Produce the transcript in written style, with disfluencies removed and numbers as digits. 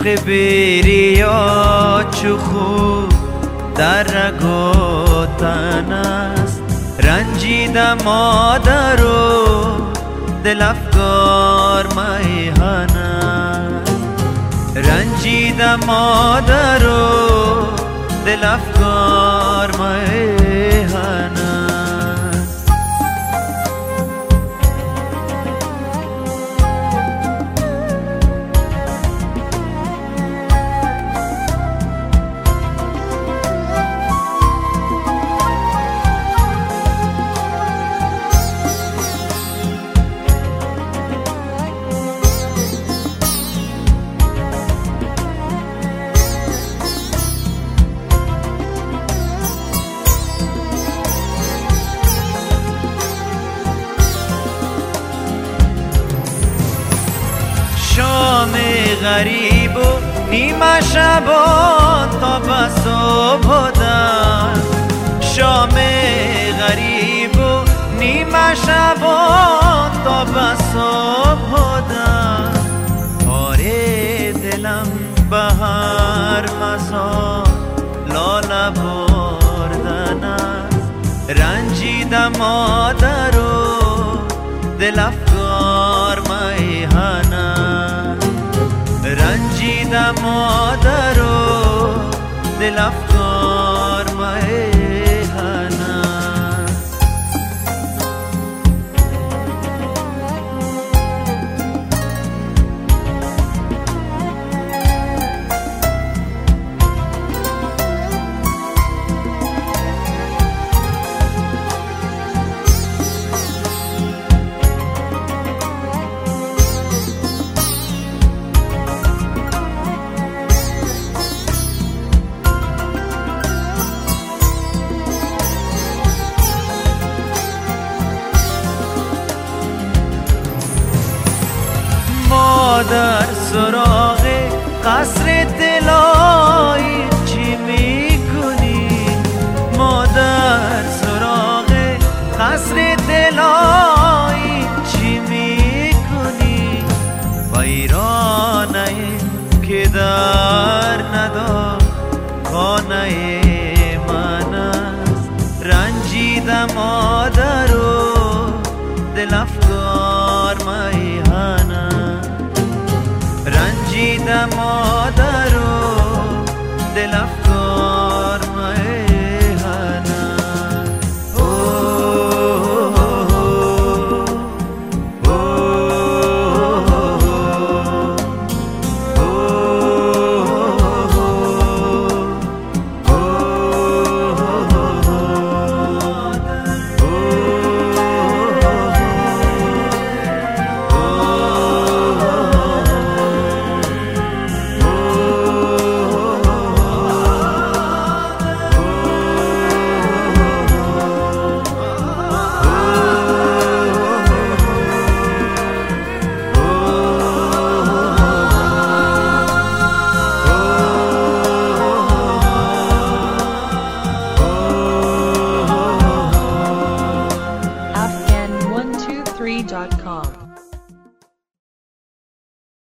عشق بیریا چو خوب در رگ و تن است. رنجیدم مادر و دل افگار میهن است. رنجیدم مادر و دل افگار میهن است. شام غریب و نیمه شبان تا به صبح در. شام غریب و نیمه شبان تا به صبح در. آره دلم به هر مزار لاله بردن است. رنجیدم مادر و دل افگار میهن است. رنجیدم مادر و دل افگار میهن است. در سراغ قصر دلایی چی میکنی؟ مادر سراغ قصر دلایی چی میکنی؟ ویرانه که در ندار خانه من است. رنجیدم مادر و دل افگار میهن است. رنجیدم مادر و دل افگار میهن است. Afghan123.com